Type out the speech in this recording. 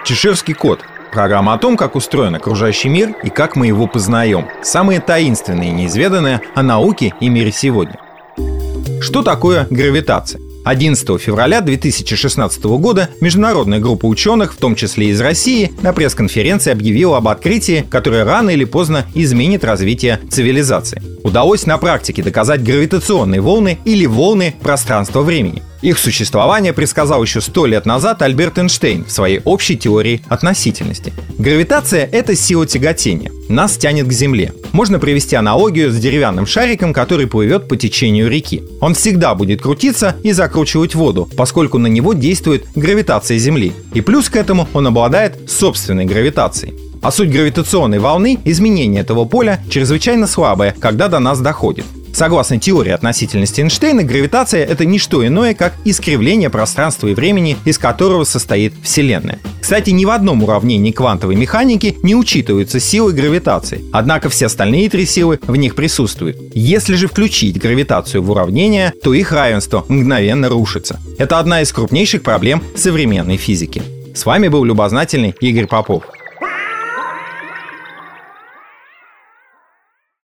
Чеширский кот. Программа о том, как устроен окружающий мир и как мы его познаем. Самые таинственные и неизведанные о науке и мире сегодня. Что такое гравитация? 11 февраля 2016 года международная группа ученых, в том числе из России, на пресс-конференции объявила об открытии, которое рано или поздно изменит развитие цивилизации. Удалось на практике доказать гравитационные волны или волны пространства-времени. Их существование предсказал еще 100 лет назад Альберт Эйнштейн в своей общей теории относительности. Гравитация — это сила тяготения. Нас тянет к Земле. Можно привести аналогию с деревянным шариком, который плывет по течению реки. Он всегда будет крутиться и закручивать воду, поскольку на него действует гравитация Земли. И плюс к этому он обладает собственной гравитацией. А суть гравитационной волны — изменение этого поля чрезвычайно слабое, когда до нас доходит. Согласно теории относительности Эйнштейна, гравитация — это не что иное, как искривление пространства и времени, из которого состоит Вселенная. Кстати, ни в одном уравнении квантовой механики не учитываются силы гравитации, однако все остальные три силы в них присутствуют. Если же включить гравитацию в уравнение, то их равенство мгновенно рушится. Это одна из крупнейших проблем современной физики. С вами был любознательный Игорь Попов.